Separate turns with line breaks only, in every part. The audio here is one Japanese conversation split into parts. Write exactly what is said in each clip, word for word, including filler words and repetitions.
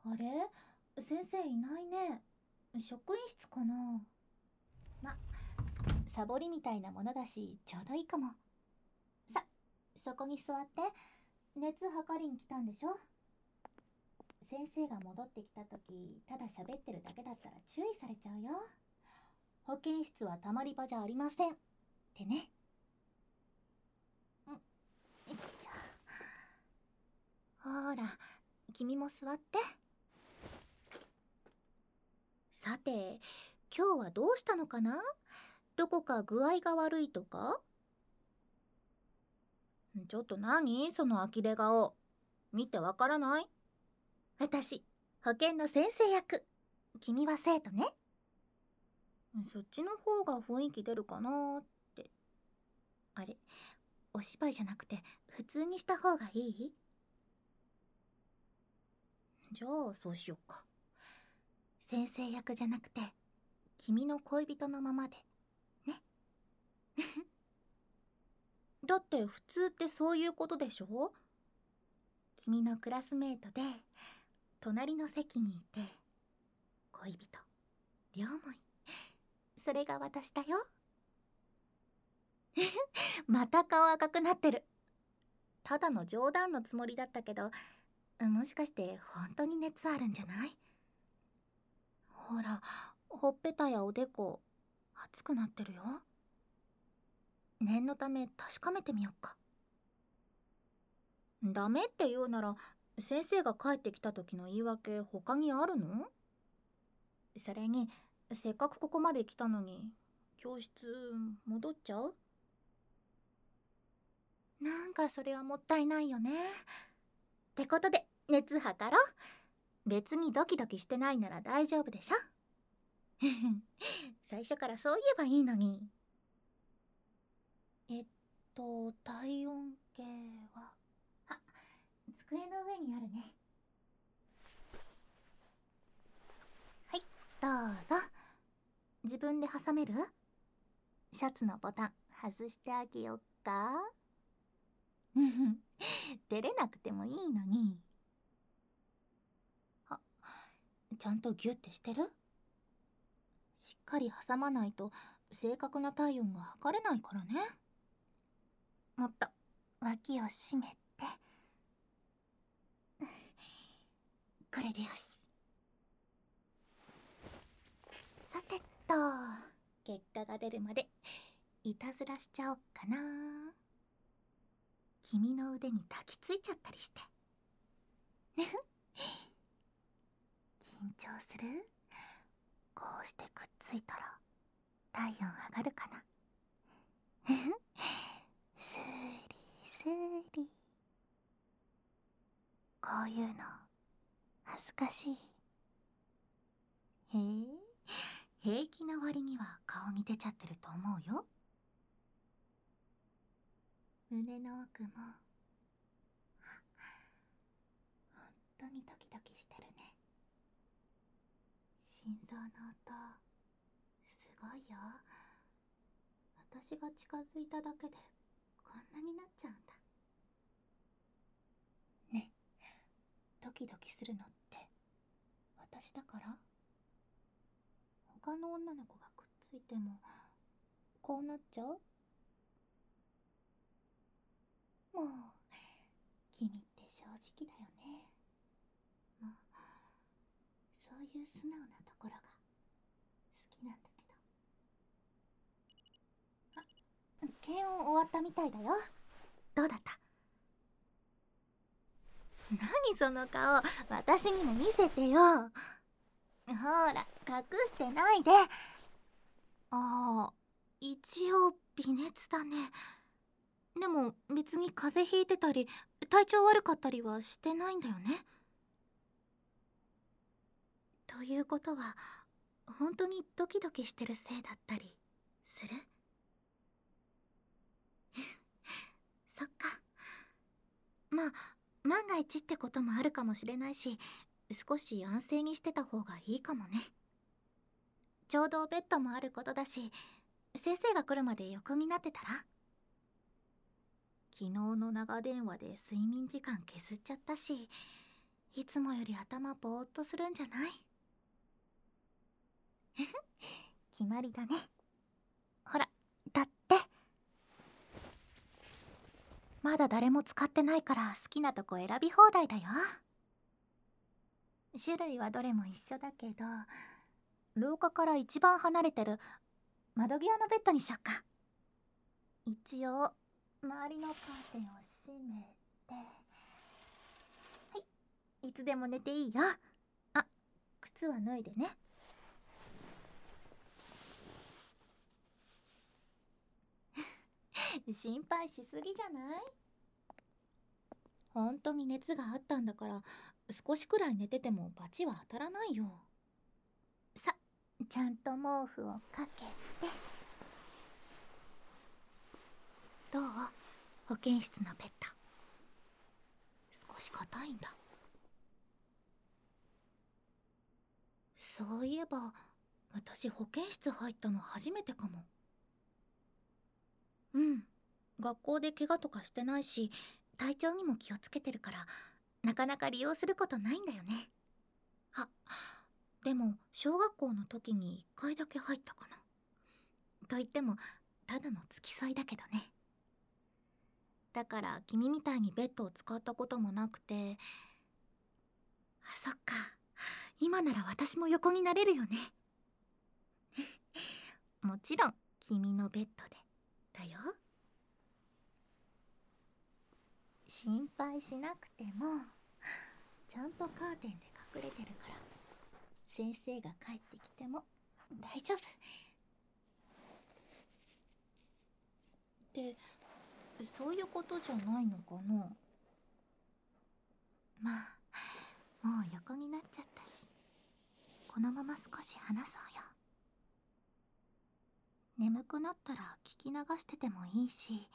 あれ、先生いないね。職員室かな。ま、サボりみたいなものだし、ちょうどいいかも。さ、そこに座って。熱測りに来たんでしょ。先生が戻ってきた時、ただ喋ってるだけだったら注意されちゃうよ。保健室はたまり場じゃありません。ってね。ん、よいしょ。ほら、君も座って。さて、今日はどうしたのかな。どこか具合が悪いとか。ちょっと何その呆れ顔。見てわからない？私、保健の先生役。君は生徒ね。そっちの方が雰囲気出るかなーって。あれ、お芝居じゃなくて普通にした方がいい？じゃあそうしよっか。先生役じゃなくて君の恋人のままでね。だって普通ってそういうことでしょ。君のクラスメートで隣の席にいて恋人両思い、それが私だよ。また顔赤くなってる。ただの冗談のつもりだったけど、もしかして本当に熱あるんじゃない？ほら、ほっぺたやおでこ熱くなってるよ。念のため確かめてみよっか。ダメって言うなら先生が帰ってきた時の言い訳他にあるの？それにせっかくここまで来たのに教室戻っちゃう？なんかそれはもったいないよね。ってことで熱測ろう。別にドキドキしてないなら大丈夫でしょ。最初からそう言えばいいのに。えっと体温計は、あ、机の上にあるね。はい、どうぞ。自分で挟める？シャツのボタン外してあげよっか。照れなくてもいいのに。あ、ちゃんとギュッてしてる？しっかり挟まないと正確な体温が測れないからね。もっと脇を締めて。これでよし。さてと、結果が出るまでいたずらしちゃおっかな。君の腕に抱きついちゃったりして。緊張する？こうしてくっついたら体温上がるかな。スーリスーリ。こういうの恥ずかしい。へえ、平気な割には顔に出ちゃってると思うよ。胸の奥も本当にドキドキしてるね。心臓の音すごいよ。私が近づいただけでこんなになっちゃうんだね。ドキドキするのって私だから？他の女の子がくっついてもこうなっちゃう？もう君って正直だよね。もうそういう素直なところが好きなんだけど。あ、検温終わったみたいだよ。どうだった？何その顔、私にも見せてよ。ほら、隠してないで。ああ、一応微熱だね。でも別に風邪ひいてたり体調悪かったりはしてないんだよね。ということは本当にドキドキしてるせいだったりする？そっか。まあ万が一ってこともあるかもしれないし、少し安静にしてた方がいいかもね。ちょうどベッドもあることだし、先生が来るまで横になってたら？昨日の長電話で睡眠時間削っちゃったし、 いつもより頭ぼーっとするんじゃない？決まりだね。ほら、だって。まだ誰も使ってないから好きなとこ選び放題だよ。種類はどれも一緒だけど、廊下から一番離れてる窓際のベッドにしよっか。一応周りのカーテンを閉めて、はい、いつでも寝ていいよ。あ、靴は脱いでね。心配しすぎじゃない？本当に熱があったんだから、少しくらい寝てても罰は当たらないよ。さ、ちゃんと毛布をかけて。どう？保健室のベッド。少し硬いんだ。そういえば私保健室入ったの初めてかも。うん、学校で怪我とかしてないし、体調にも気をつけてるから、なかなか利用することないんだよね。あ、でも小学校の時にいっかいだけ入ったかな。と言ってもただの付き添いだけどね。だから君みたいにベッドを使ったこともなくて。あ、そっか、今なら私も横になれるよね。もちろん君のベッドでだよ。心配しなくてもちゃんとカーテンで隠れてるから、先生が帰ってきても大丈夫。ってそういうことじゃないのかな。まあもう横になっちゃったし、このまま少し話そうよ。眠くなったら聞き流しててもいいし。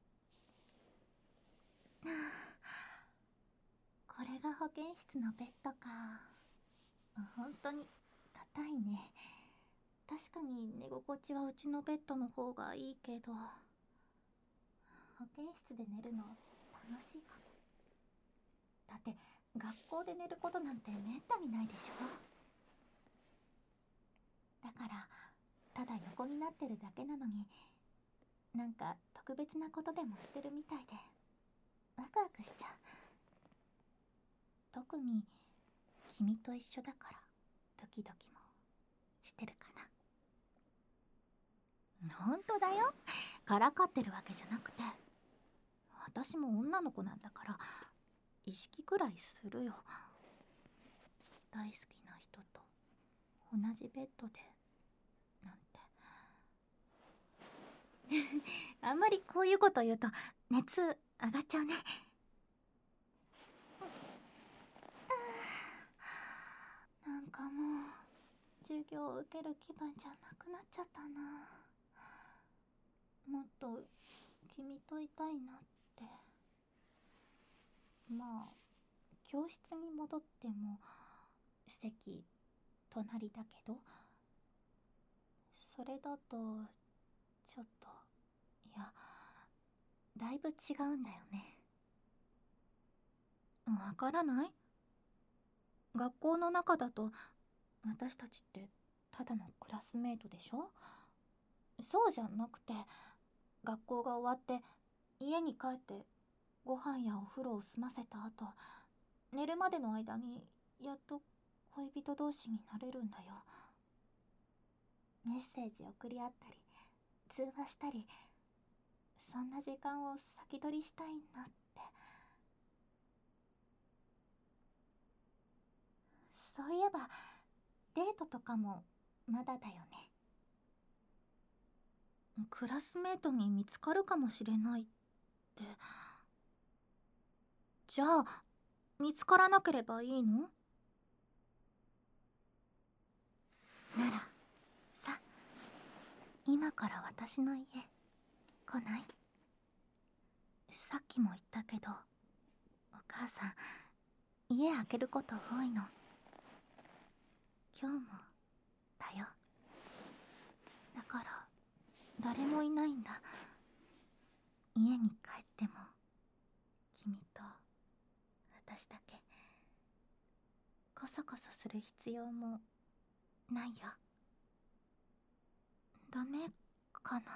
これが保健室のベッドか。本当に硬いね。確かに寝心地はうちのベッドの方がいいけど、保健室で寝るの楽しいかも。だって学校で寝ることなんてめったにないでしょ。だからただ横になってるだけなのに、なんか特別なことでもしてるみたいでワクワクしちゃう。特に君と一緒だからドキドキもしてるかな。ほんとだよ。からかってるわけじゃなくて、私も女の子なんだから意識くらいするよ。大好きな人と同じベッドでなんて。あんまりこういうこと言うと熱上がっちゃうね。なんかもう授業を受ける気分じゃなくなっちゃったな。もっと君といたいなって。まあ教室に戻っても席隣だけど、それだとちょっと、いや、だいぶ違うんだよね。わからない？学校の中だと私たちってただのクラスメートでしょ。そうじゃなくて、学校が終わって家に帰ってご飯やお風呂を済ませた後、寝るまでの間にやっと恋人同士になれるんだよ。メッセージ送り合ったり通話したり、そんな時間を先取りしたいなって。そういえばデートとかもまだだよね。クラスメートに見つかるかもしれないって。じゃあ見つからなければいいの？ならさ、今から私の家来ない？さっきも言ったけど、お母さん家開けること多いの。今日もだよ。だから誰もいないんだ。家に帰っても君と私だけ。 コソコソする必要もないよ。ダメかな。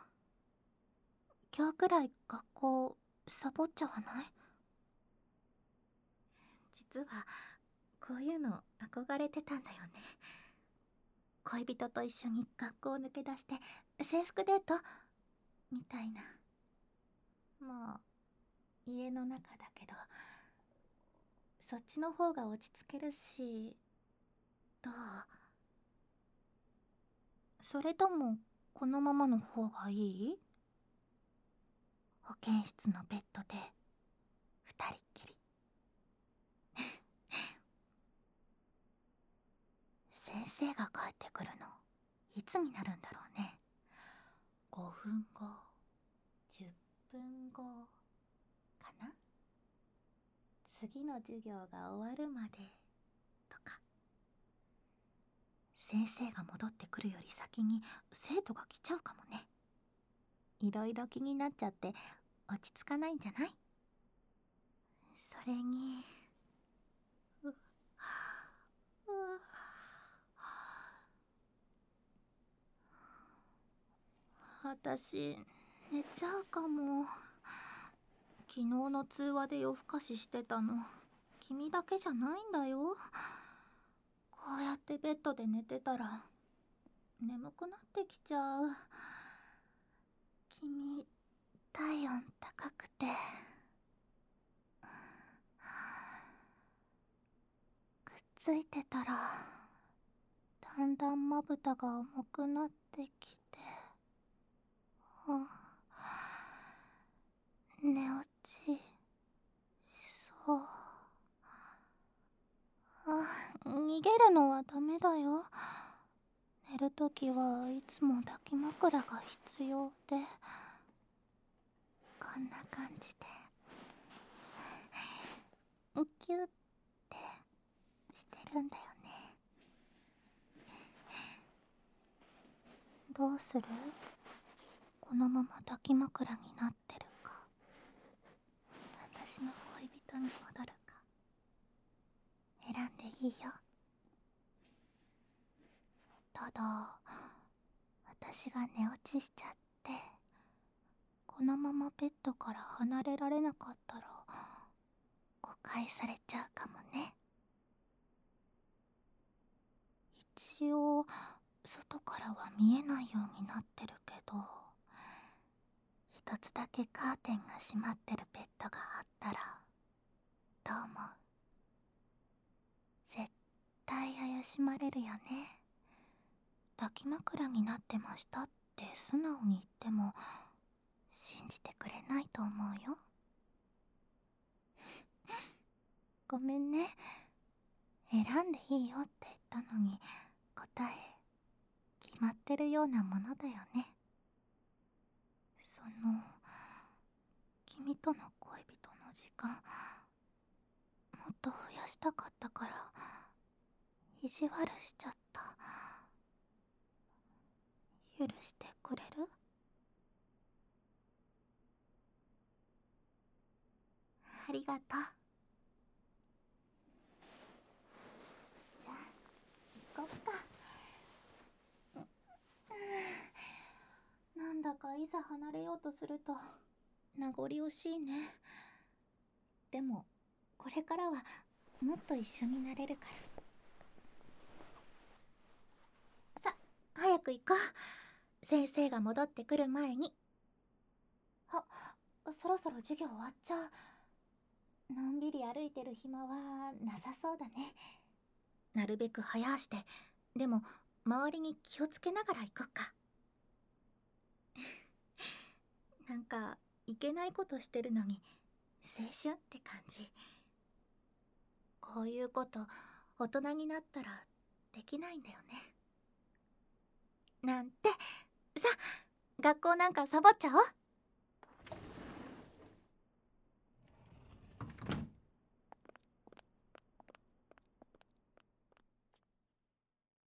今日くらい学校サボっちゃわない？実はこういうの憧れてたんだよね。恋人と一緒に学校を抜け出して制服デートみたいな。まあ家の中だけど、そっちの方が落ち着けるし。どう？それともこのままの方がいい？保健室のベッドで二人っきり。先生が帰ってくるのいつになるんだろうね。ごふんご、じゅっぷんごかな。次の授業が終わるまでとか。先生が戻ってくるより先に生徒が来ちゃうかもね。いろいろ気になっちゃって落ち着かないんじゃない？それにうう私寝ちゃうかも。昨日の通話で夜更かししてたの君だけじゃないんだよ。こうやってベッドで寝てたら眠くなってきちゃう。君体温高くてくっついてたらだんだんまぶたが重くなってきて、あ、寝落ちしそう。あ、逃げるのはダメだよ。寝るときはいつも抱き枕が必要で、こんな感じでキュッてしてるんだよね。どうする？このまま抱き枕になってるか、私の恋人に戻るか、選んでいいよ。ただ私が寝落ちしちゃってこのままベッドから離れられなかったら誤解されちゃうかもね。一応外からは見えないようになってるけど、一つだけカーテンが閉まってるベッドがあったらどう思う？絶対怪しまれるよね。抱き枕になってましたって素直に言っても信じてくれないと思うよ。ごめんね。選んでいいよって言ったのに答え決まってるようなものだよね。その君との恋人の時間もっと増やしたかったから意地悪しちゃった。許してくれる？ありがとう。じゃあ行こっか。なんだかいざ離れようとすると名残惜しいね。でもこれからはもっと一緒になれるから。さ、早く行こう。先生が戻ってくる前に。あ、そろそろ授業終わっちゃう。のんびり歩いてる暇はなさそうだね。なるべく早足で、でも周りに気をつけながら行こっか。なんかいけないことしてるのに青春って感じ。こういうこと大人になったらできないんだよね。なんて。さ、学校なんかサボっちゃおう。